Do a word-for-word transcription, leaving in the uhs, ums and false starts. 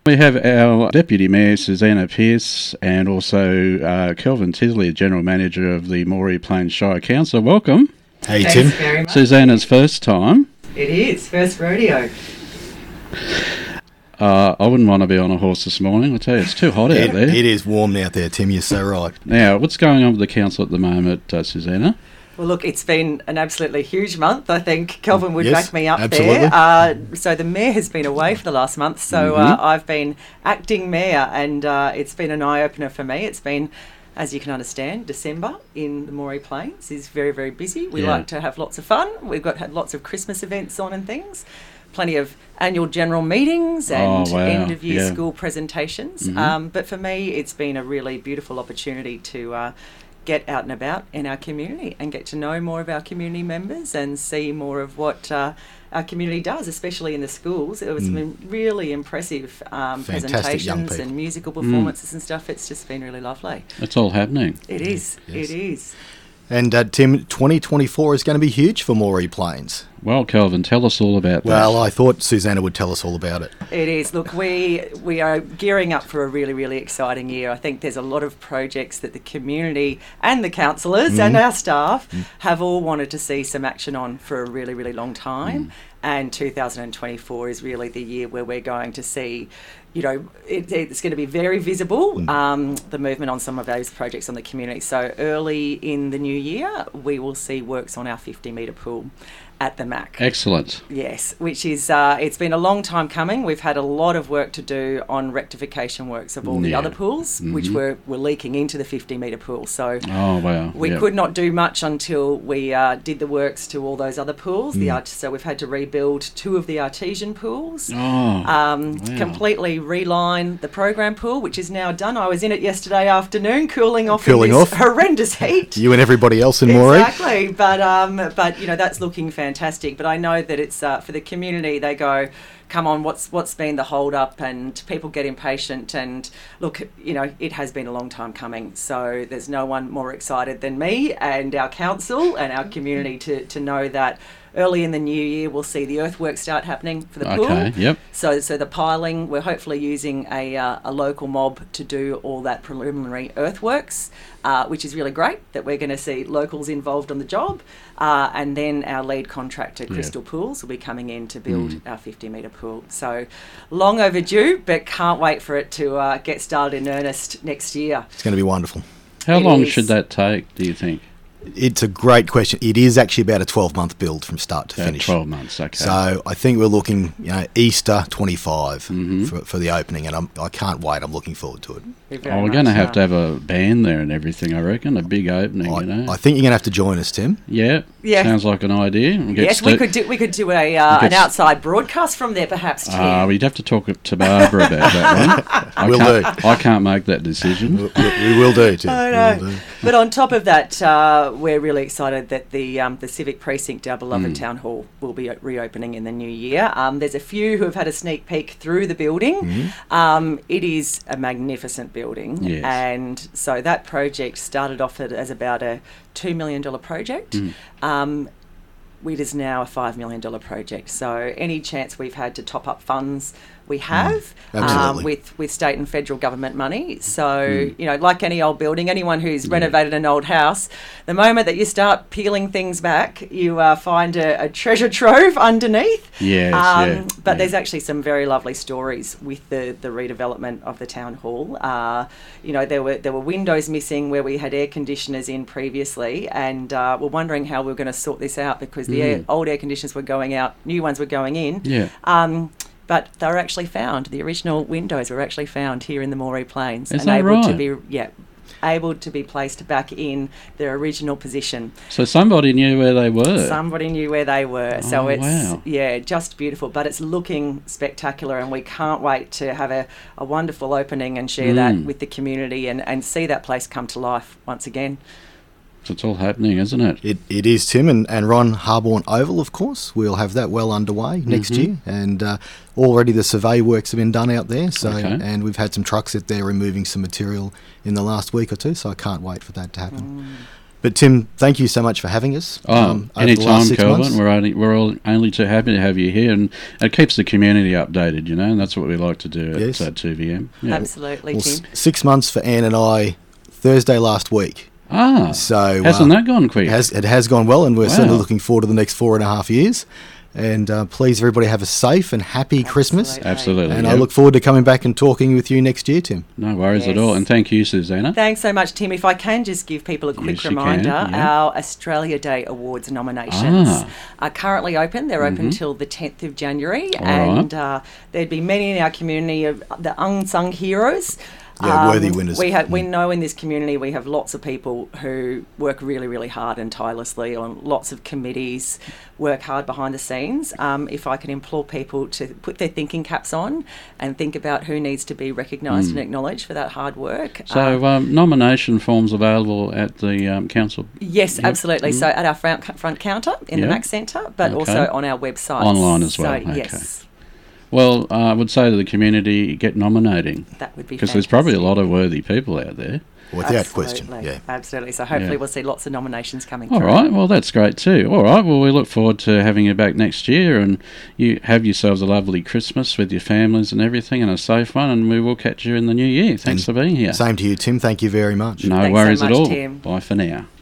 We have our Deputy Mayor, Susanna Pearce, and also uh, Kelvin Tisley, General Manager of the Moree Plains Shire Council. Welcome. Hey, Thanks Tim. Very much. Susanna's first time. It is, first rodeo. Uh, I wouldn't want to be on a horse this morning. I tell you, it's too hot It, out there. it is warm out there, Tim. You're so right. Now, what's going on with the council at the moment, uh, Susanna? Well, look, it's been an absolutely huge month. I think Kelvin would Yes, back me up absolutely. there. Uh, so the mayor has been away for the last month, so Mm-hmm. uh, I've been acting mayor, and uh, it's been an eye-opener for me. It's been, as you can understand, December in the Moree Plains is very, very busy. We Yeah. like to have lots of fun. We've got had lots of Christmas events on and things. Plenty of annual general meetings and Oh, wow. end of year Yeah. school presentations. Mhm. Um, but for me, it's been a really beautiful opportunity to uh, get out and about in our community and get to know more of our community members and see more of what uh, our community does, especially in the schools. It was Mm. been really impressive um, Fantastic young presentations people. and musical performances and stuff. It's just been really lovely. It's all happening. It is. Yes. It is. And uh, Tim, twenty twenty-four is going to be huge for Moree Plains. Well, Kelvin, tell us all about that. Well, I thought Susanna would tell us all about it. It is. Look, we we are gearing up for a really, really exciting year. I think there's a lot of projects that the community and the councillors and our staff have all wanted to see some action on for a really, really long time. And two thousand twenty-four is really the year where we're going to see, you know, it, it's going to be very visible, um, the movement on some of those projects on the community. So early in the new year, we will see works on our fifty metre pool at the Mac. Excellent. Yes, which is, uh, it's been a long time coming. We've had a lot of work to do on rectification works of all the Yeah. other pools, which Mhm. were, were leaking into the fifty metre pool. So Oh, wow. we Yeah. could not do much until we uh, did the works to all those other pools. The art- so we've had to rebuild two of the artesian pools. Oh, Um, wow. Completely reline the program pool, which is now done. I was in it yesterday afternoon, cooling off Cooling in this off. horrendous heat. You and everybody else in Moree. Exactly, but um, but you know that's looking fantastic. But I know that it's uh, for the community. They go, come on, what's what's been the hold up? And people get impatient. And look, you know, it has been a long time coming. So there's no one more excited than me and our council and our community to to know that. Early in the new year, we'll see the earthworks start happening for the pool. Okay, yep. So, so the piling, we're hopefully using a, uh, a local mob to do all that preliminary earthworks, uh, which is really great that we're going to see locals involved on the job. Uh, and then our lead contractor, Yeah. Crystal Pools, will be coming in to build our fifty metre pool. So long overdue, but can't wait for it to uh, get started in earnest next year. It's going to be wonderful. How It long is. should that take, do you think? It's a great question. It is actually about a twelve-month build from start to About finish. twelve months, okay. So I think we're looking, you know, Easter twenty-five Mhm. for, for the opening, and I'm, I can't wait. I'm looking forward to it. We very Oh, we're much going to have are. to have a band there and everything, I reckon. A big opening, I, you know. I think you're going to have to join us, Tim. yeah, Yeah. sounds like an idea. We'll get Yes, we Stu- could do we could do a uh, Get an s- outside broadcast from there, perhaps. Tim. Ah, we'd have to talk to Barbara about that one. I Will can't, do. I can't make that decision. We, we will do, Tim. I We know. will do. But on top of that, uh, we're really excited that the um, the Civic Precinct, our beloved Mm. town hall, will be reopening in the new year. Um, there's a few who have had a sneak peek through the building. Um, it is a magnificent building, Yes. and so that project started off at- as about a two million dollar project. Mm. Um, it is now a five million dollar project. So any chance we've had to top up funds, we have um, Absolutely. with with state and federal government money. So Mm. you know, like any old building, anyone who's Yeah. renovated an old house, the moment that you start peeling things back, you uh, find a, a treasure trove underneath. Yes, Um, yeah. But yeah. there's actually some very lovely stories with the, the redevelopment of the town hall. Uh, you know, there were there were windows missing where we had air conditioners in previously, and uh, we're wondering how we we're going to sort this out because the air, Mm. old air conditioners were going out, new ones were going in. Yeah. Um, but they were actually found. The original windows were actually found here in the Moree Plains Is and that able to right? be yeah, able to be placed back in their original position. So somebody knew where they were. Somebody knew where they were. so Oh, it's wow. yeah, just beautiful. But it's looking spectacular, and we can't wait to have a, a wonderful opening and share that Mm. with the community and, and see that place come to life once again. So it's all happening, isn't it? It, it is, Tim, and, and Ron Harborne Oval, of course. We'll have that well underway next Mhm. year, and uh, already the survey works have been done out there. So, Okay. and we've had some trucks out there removing some material in the last week or two. So I can't wait for that to happen. But Tim, thank you so much for having us. Oh, um, over the anytime, last six Kelvin. months. We're only we're all only too happy to have you here, and it keeps the community updated, you know, and that's what we like to do at Yes. uh, two V M. Yeah. Absolutely, Well, Tim. s- six months for Anne and I. Thursday last week. Ah, So hasn't uh, that gone quick? It has, it has gone well, and we're Wow. certainly looking forward to the next four and a half years. And uh, please, everybody, have a safe and happy Christmas. Absolutely. Absolutely. And yeah. I look forward to coming back and talking with you next year, Tim. No worries at Yes. all. And thank you, Susanna. Thanks so much, Tim. If I can just give people a quick Yes, you can, reminder, yeah. our Australia Day Awards nominations Ah. are currently open. They're open Mhm. till the tenth of January, All right. and uh, there'd be many in our community of the unsung heroes. Yeah, worthy winners. We have, we Mm. know in this community we have lots of people who work really, really hard and tirelessly on lots of committees, work hard behind the scenes. Um, if I can implore people to put their thinking caps on and think about who needs to be recognised Mm. and acknowledged for that hard work. So, Uh, um, nomination forms available at the um, council Yes, Yep. absolutely. Mm. So at our front, front counter in Yep. the Mac Centre, but Okay. also on our website. Online as well, So, okay. yes, Well, uh, I would say to the community, get nominating, that would be because there's probably a fantastic. lot of worthy people out there. Without question. Absolutely, Yeah. absolutely. So hopefully Yeah. we'll see lots of nominations coming All through. right, well, that's great too. All right, well, we look forward to having you back next year, and you have yourselves a lovely Christmas with your families and everything, and a safe one, and we will catch you in the new year. Thanks And for being here. Same to you, Tim. Thank you very much. No Thanks so worries much, at all. Tim. Bye for now.